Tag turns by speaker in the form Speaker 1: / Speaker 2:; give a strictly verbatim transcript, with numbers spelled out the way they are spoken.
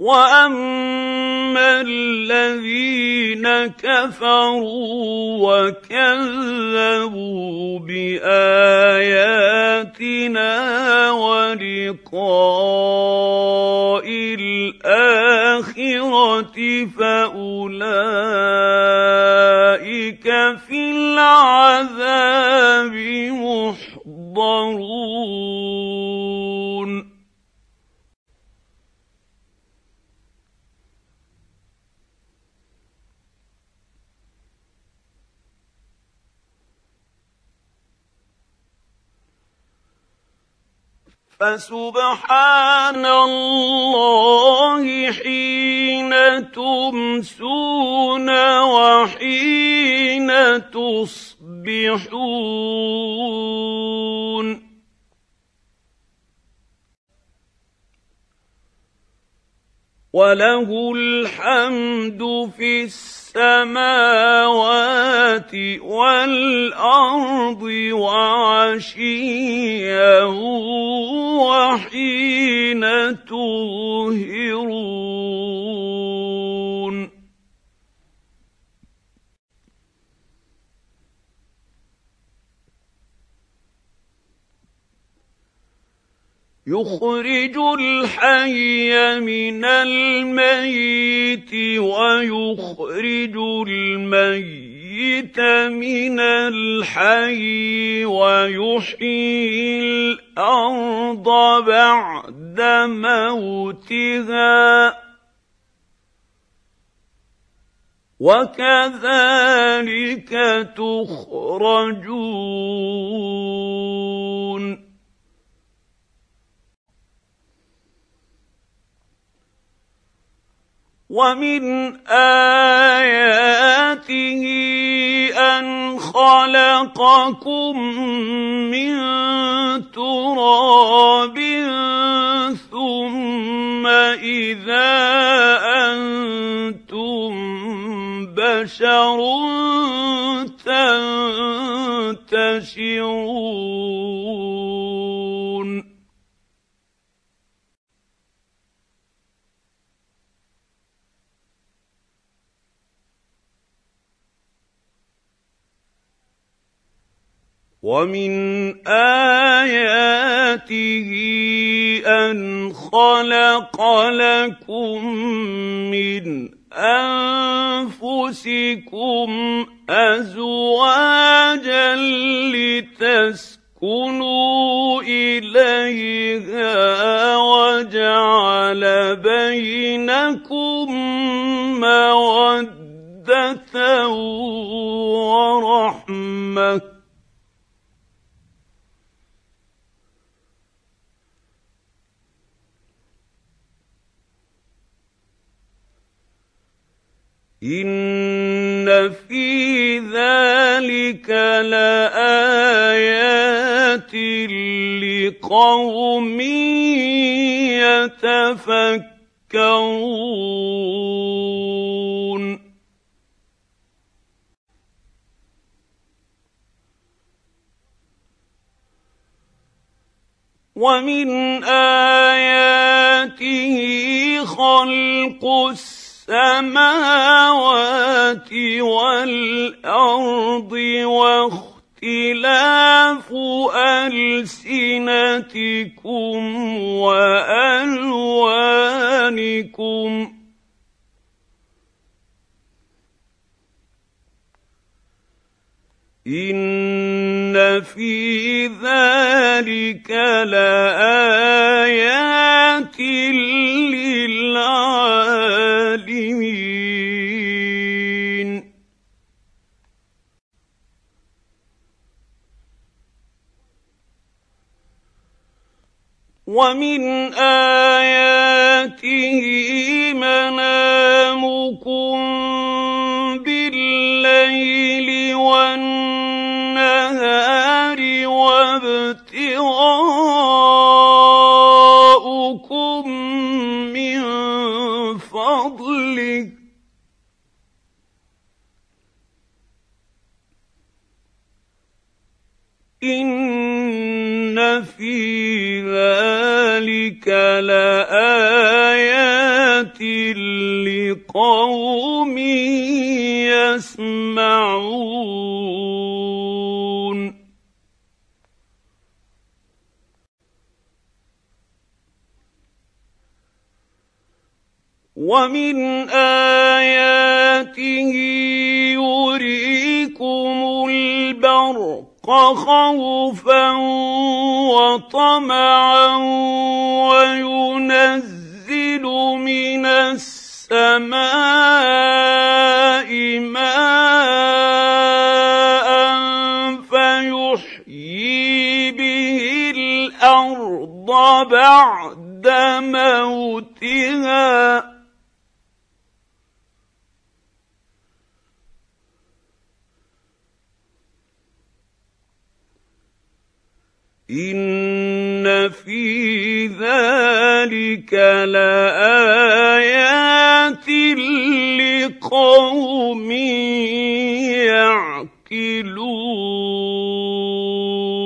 Speaker 1: وَأَمَّا الَّذِينَ كَفَرُوا وَكَذَّبُوا بِآيَاتِنَا وَلِقَاءِ الْآخِرَةِ فَأُولَٰئِكَ فِي الْعَذَابِ مُحْضَرُونَ فَسُبْحَانَ اللَّهِ حِينَ تُمْسُونَ وَحِينَ تُصْبِحُونَ وَلَهُ الْحَمْدُ فِي السَّمَاوَاتِ وَالْأَرْضِ وَعَشِيًّا وَحِينَ تُظْهِرُونَ يُخْرِجُ الْحَيَّ مِنَ الْمَيِّتِ وَيُخْرِجُ الْمَيِّتَ مِنَ الْحَيِّ وَيُحْيِي الْأَرْضَ بَعْدَ مَوْتِهَا وَكَذَٰلِكَ تُخْرَجُونَ وَمِنْ آيَاتِهِ أَنْ خَلَقَكُم مِّن تُرَابٍ ثُمَّ إِذَا أَنتُم بَشَرٌ تَنتَشِرُونَ وَمِنْ آيَاتِهِ أَنْ خَلَقَ لَكُم مِّنْ أَنفُسِكُمْ أَزْوَاجًا لِّتَسْكُنُوا إِلَيْهَا وَجَعَلَ بَيْنَكُم مَّوَدَّةً وَرَحْمَةً إِنَّ فِي ذَلِكَ لَآيَاتٍ لِّقَوْمٍ يَتَفَكَّرُونَ وَمِنْ آيَاتِهِ خَلْقُ السَّمَاوَاتِ وَالْأَرْضِ وَاخْتِلَافُ أَلْسِنَتِكُمْ وَأَلْوَانِكُمْ ۚ إِنَّ فِي ذَلِكَ لَآيَاتٍ لِّلْعَالِمِينَ وَمِنْ آيَاتِهِ مَنَامُكُم بِاللَّيْلِ وَالنَّهَارِ وَابْتِغَاؤُكُم مِّن فَضْلِهِ ۚ إِنَّ فِي ذَلِكَ لَآيَاتٍ لقوم يسمعون ومن آياته يريكم البرق خوفا وطمعا وينزل من السماء ماء فيحيي به الأرض بعد موتها إن في ذلك لآيات لقوم يعقلون